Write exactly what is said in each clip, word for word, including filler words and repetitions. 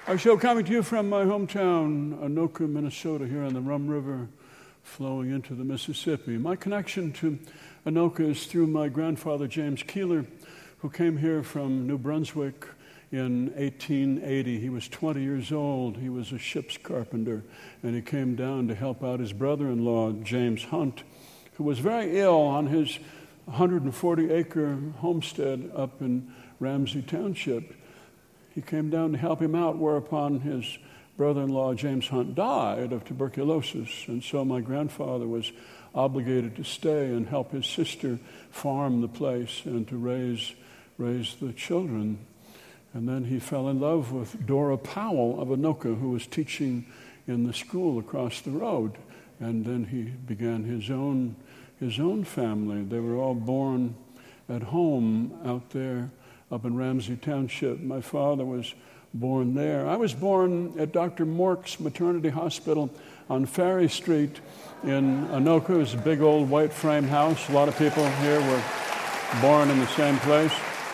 Our show coming to you from my hometown, Anoka, Minnesota, here on the Rum River, flowing into the Mississippi. My connection to Anoka is through my grandfather, James Keeler, who came here from New Brunswick in eighteen eighty. He was twenty years old. He was a ship's carpenter, and he came down to help out his brother-in-law, James Hunt, who was very ill on his one hundred forty acre homestead up in Ramsey Township. He came down to help him out, whereupon his brother-in-law, James Hunt, died of tuberculosis. And so my grandfather was obligated to stay and help his sister farm the place and to raise, raise the children. And then he fell in love with Dora Powell of Anoka, who was teaching in the school across the road. And then he began his own, his own family. They were all born at home out there up in Ramsey Township. My father was born there. I was born at Doctor Mork's Maternity Hospital on Ferry Street in Anoka. It was a big old white frame house. A lot of people here were born in the same place.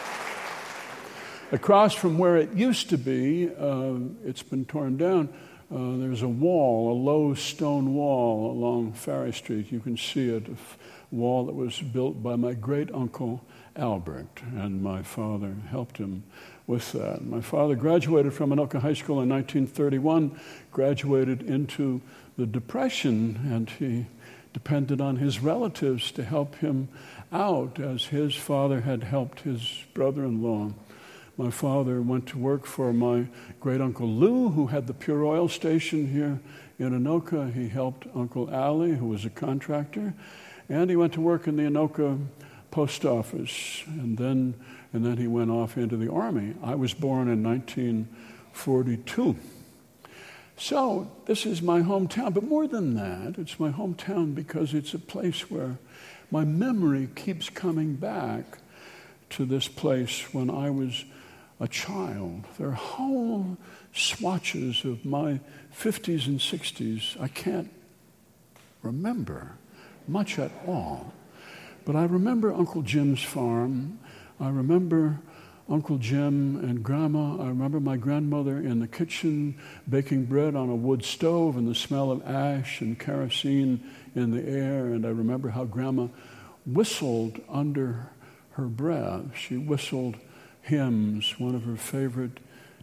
Across from where it used to be, uh, it's been torn down, uh, there's a wall, a low stone wall along Ferry Street. You can see it, a f- wall that was built by my great-uncle Albert, and my father helped him with that. My father graduated from Anoka High School in nineteen thirty-one, graduated into the Depression, and he depended on his relatives to help him out, as his father had helped his brother-in-law. My father went to work for my great-uncle Lou, who had the Pure Oil station here in Anoka. He helped Uncle Ali, who was a contractor, and he went to work in the Anoka post office, and then and then he went off into the Army. I was born in nineteen forty-two. So this is my hometown, but more than that, it's my hometown because it's a place where my memory keeps coming back to this place when I was a child. There are whole swatches of my fifties and sixties I can't remember much at all. But I remember Uncle Jim's farm. I remember Uncle Jim and Grandma. I remember my grandmother in the kitchen baking bread on a wood stove and the smell of ash and kerosene in the air. And I remember how Grandma whistled under her breath. She whistled hymns, one of her favorite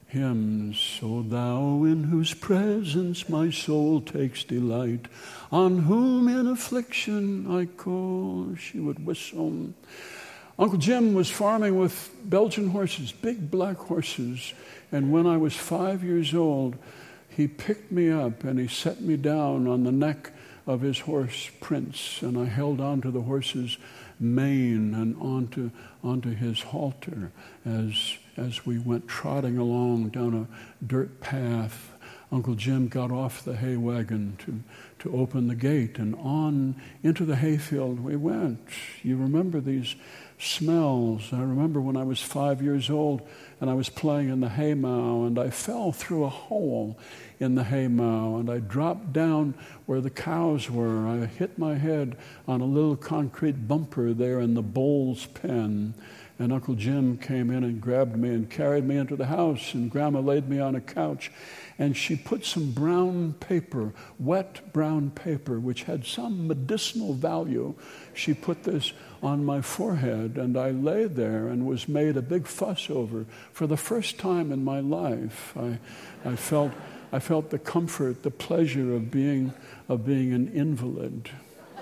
hymns. O thou in whose presence my soul takes delight, on whom in affliction I call, she would whistle. Uncle Jim was farming with Belgian horses, big black horses, and when I was five years old, he picked me up and he set me down on the neck of his horse, Prince, and I held on to the horse's mane and onto onto his halter as as we went trotting along down a dirt path. Uncle Jim got off the hay wagon to to open the gate, and on into the hayfield we went. You remember these smells. I remember when I was five years old and I was playing in the haymow, and I fell through a hole in the haymow, and I dropped down where the cows were. I hit my head on a little concrete bumper there in the bull's pen, and Uncle Jim came in and grabbed me and carried me into the house, and Grandma laid me on a couch, and she put some brown paper, wet brown paper, which had some medicinal value. She put this on my forehead, and I lay there and was made a big fuss over. For the first time in my life, I, I felt I felt the comfort, the pleasure of being of being an invalid.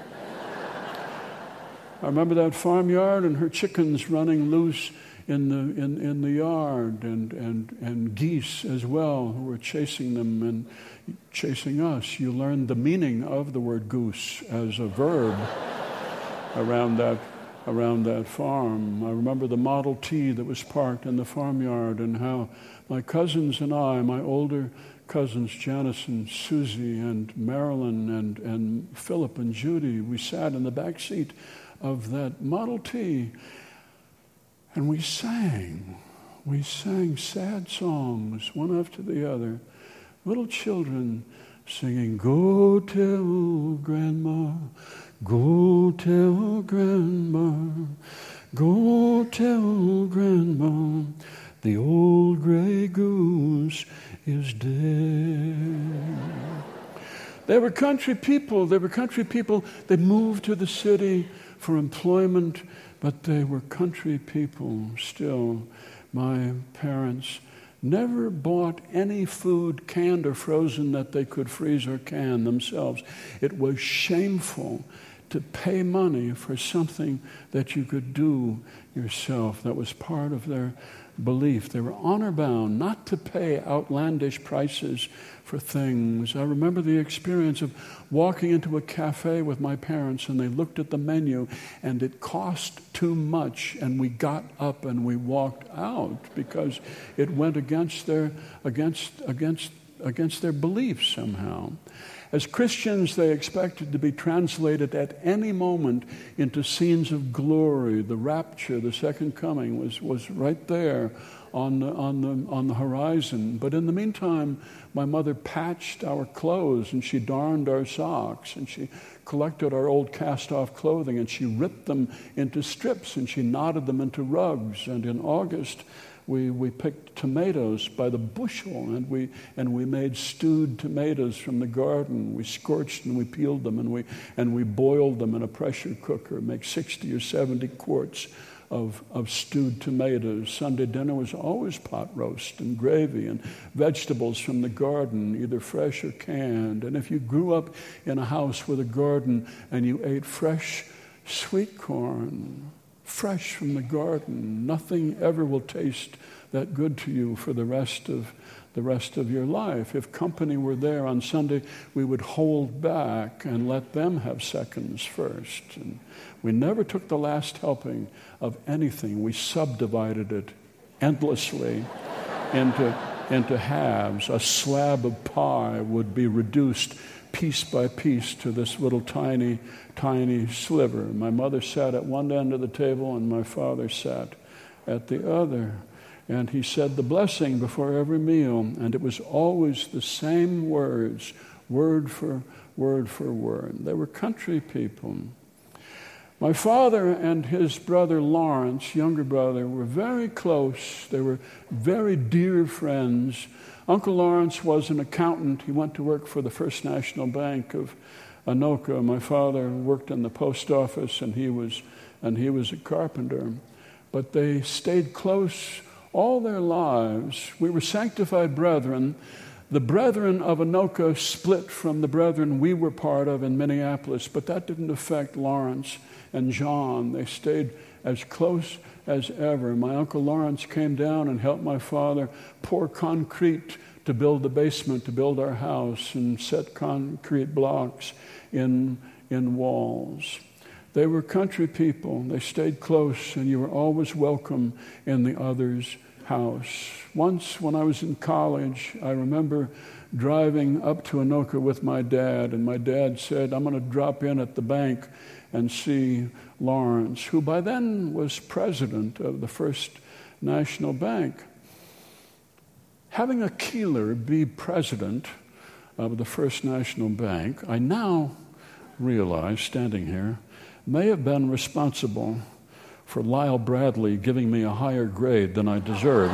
I remember that farmyard and her chickens running loose in the in, in the yard, and, and, and geese as well who were chasing them and chasing us. You learned the meaning of the word goose as a verb around that around that farm. I remember the Model T that was parked in the farmyard, and how my cousins and I, my older cousins Janice and Susie and Marilyn and, and Philip and Judy, we sat in the back seat of that Model T, and we sang. We sang sad songs, one after the other. Little children singing, "Go tell Grandma, go tell Grandma, go tell Grandma, the old gray goose is dead. They were country people. They were country people. They moved to the city for employment, but they were country people still. My parents never bought any food, canned or frozen, that they could freeze or can themselves. It was shameful to pay money for something that you could do yourself. That was part of their belief. They were honor-bound not to pay outlandish prices for things. I remember the experience of walking into a cafe with my parents, and they looked at the menu, and it cost too much, and we got up and we walked out because it went against their against against against their beliefs somehow. As Christians, they expected to be translated at any moment into scenes of glory. The rapture, the second coming, was, was right there on the, on the, on the horizon. But in the meantime, my mother patched our clothes, and she darned our socks, and she collected our old cast-off clothing, and she ripped them into strips, and she knotted them into rugs. And in August, We we picked tomatoes by the bushel, and we and we made stewed tomatoes from the garden. We scorched and we peeled them, and we and we boiled them in a pressure cooker. Make sixty or seventy quarts of of stewed tomatoes. Sunday dinner was always pot roast and gravy and vegetables from the garden, either fresh or canned. And if you grew up in a house with a garden and you ate fresh sweet corn, fresh from the garden, nothing ever will taste that good to you for the rest of the rest of your life. If company were there on Sunday, we would hold back and let them have seconds first. And we never took the last helping of anything. We subdivided it endlessly into, into halves. A slab of pie would be reduced piece by piece to this little tiny, tiny sliver. My mother sat at one end of the table, and my father sat at the other. And he said the blessing before every meal, and it was always the same words, word for word for word. They were country people. My father and his brother Lawrence, younger brother, were very close. They were very dear friends. Uncle Lawrence was an accountant. He went to work for the First National Bank of Anoka. My father worked in the post office, and he was and he was a carpenter. But they stayed close all their lives. We were sanctified brethren. The brethren of Anoka split from the brethren we were part of in Minneapolis, but that didn't affect Lawrence and John. They stayed as close as ever. My Uncle Lawrence came down and helped my father pour concrete to build the basement, to build our house, and set concrete blocks in, in walls. They were country people. They stayed close, and you were always welcome in the other's house. Once when I was in college, I remember driving up to Anoka with my dad, and my dad said, I'm going to drop in at the bank and see Lawrence, who by then was president of the First National Bank. Having a Keeler be president of the First National Bank, I now realize, standing here, may have been responsible for Lyle Bradley giving me a higher grade than I deserved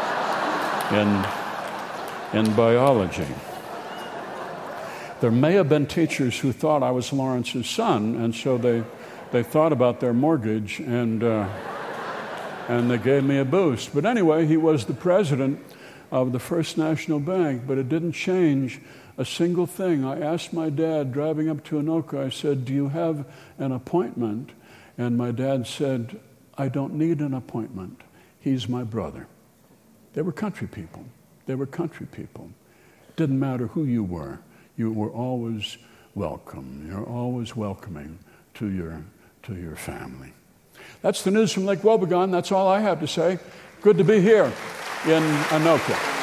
in, in biology. There may have been teachers who thought I was Lawrence's son, and so they they thought about their mortgage, and uh, and they gave me a boost. But anyway, he was the president of the First National Bank, but it didn't change a single thing. I asked my dad, driving up to Anoka, I said, do you have an appointment? And my dad said, I don't need an appointment. He's my brother. They were country people. They were country people. It didn't matter who you were. You were always welcome. You're always welcoming to your to your family. That's the news from Lake Wobegon. That's all I have to say. Good to be here in Anoka.